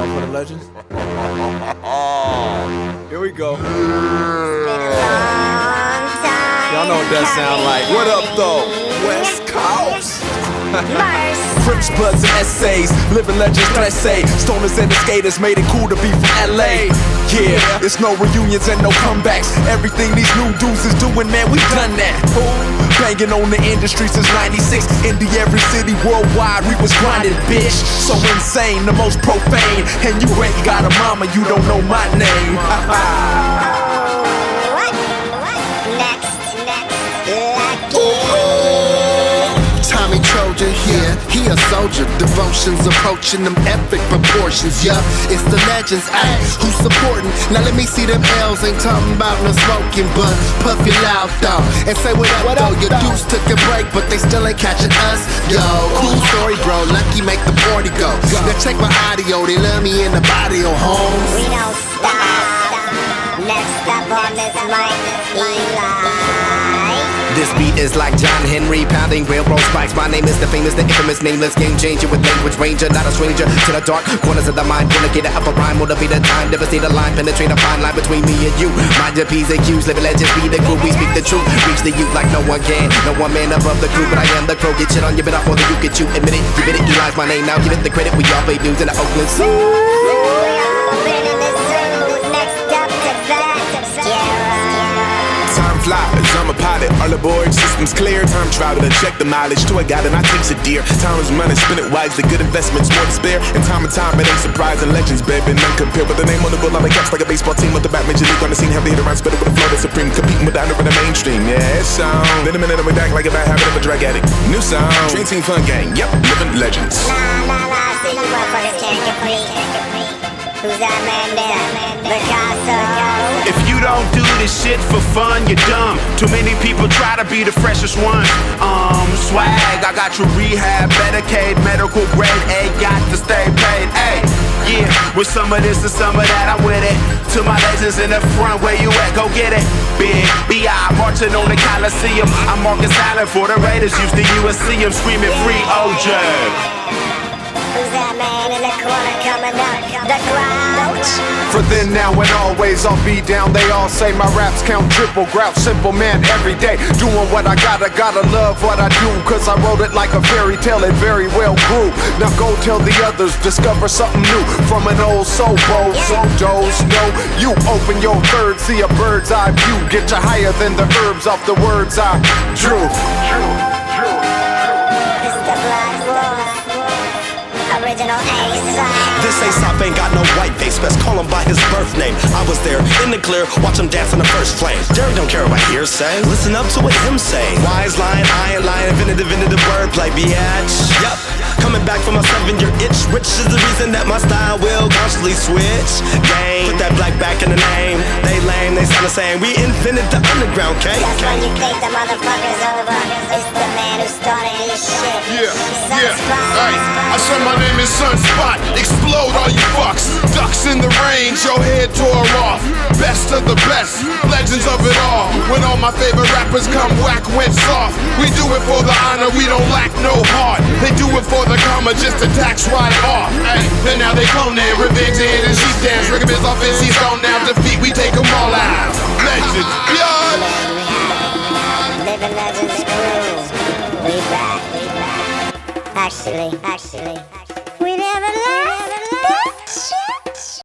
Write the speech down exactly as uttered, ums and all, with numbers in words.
Uh, for the legends. Here we go. Y'all know what that sound like. What up, though? West Coast. Crips, Bloods, and essays, living legends, let's say. Stoners and the skaters made it cool to be from L A. Yeah, it's no reunions and no comebacks. Everything these new dudes is doing, man, we done that. Banging on the industry since ninety-six. Indie every city worldwide, we was grinding, bitch. So insane, the most profane. And you ain't got a mama, you don't know my name. What? What? Next, next, lucky. Tommy Trojan here, he a soldier. Devotions approaching them epic proportions. Yeah, it's the legends, ayy, who's supporting. Now let me see them L's, ain't talking about no smoking, but puff your loud dog and say what up, what though. Up, your dudes took a break, but they still ain't catching us. Yo, cool story, bro. Lucky make the party go. Now check my audio, they love me in the body, oh homes. We don't stop. Next up on this mic, Eli. This beat is like John Henry pounding railroad spikes. My name is the famous, the infamous, nameless game changer with language ranger, not a stranger to the dark corners of the mind. Wanna get it up a rhyme, motivate a time, devastate a line, penetrate a fine line between me and you. Mind your P's and Q's, living legends, be the crew. We speak the truth, reach the youth like no one can. No one man above the crew, but I am the crow. Get shit on your bit off more than you get you. Admit it, give it, Eli's my name. Now give it the credit. We all fake news in the Oakland Zoo. I'm a pilot, all aboard, systems clear. Time travel to check the mileage. To a guy and I takes a deer. Time is money, spin it wisely. Good investments, more to spare. And time and time, it ain't surprising. Legends, baby, none compare. But the name on the bill, on the caps like a baseball team with the bat major league on the scene. Have the hit around, spit it with a flow that's supreme. Competing with the under in the mainstream. Yeah, it's sound. In a minute, I'm back like a bad habit of a drug addict. New sound. Dream Team Fun Gang. Yep, living legends. Nah, nah, nah, see you motherfuckers can't complete. Who's that man there? Picasso. If you don't do this shit for fun, you're dumb. Too many people try to be the freshest one. Um, swag, I got your rehab, Medicaid, medical grade A, got to stay paid. Ay, yeah, with some of this and some of that, I'm with it. To my legends in the front, where you at? Go get it. Big B I marching on the Coliseum. I'm marking silent for the Raiders. Used to U S C, I'm screaming free O J. Who's that man in the corner coming up? The Grouch. For then, now, and always, I'll be down. They all say my raps count triple. Grouch, simple man, every day. Doing what I gotta, gotta love what I do. Cause I wrote it like a fairy tale, it very well grew. Now go tell the others, discover something new. From an old soul bowl, so Joe's know. You open your third, see a bird's eye view. Get you higher than the herbs off the words I drew. It's the Black Wolf. Original A-side. This Aesop ain't got no white face, best call him by his birth name. I was there in the clear, watch him dance in the first flame. Jerry don't care about hearsay, listen up to what him say. Wise line, iron line, invented, invented wordplay, biatch. Yup, coming back from my seven-year itch, which is the reason that my style will constantly switch. Game, put that black back in the name. They lame, they sound the same. We invented the underground, K. That's when you think the motherfucker's over. It's the man who started this shit. Yeah, yeah, hey, I said my name is Sunspot. Explode all you fucks. Ducks in the range, your head tore off. Best of the best, legends of it all. When all my favorite rappers come whack, went soft. We do it for the honor, we don't lack no heart. They do it for the comma, just to tax right off. Hey, and now they clone their revenge and the sheep dance. Rick his offense, he's on now. Defeat, we take them all out. Legends, yeah. Living Legends crew. We back, we back. Actually, actually, actually.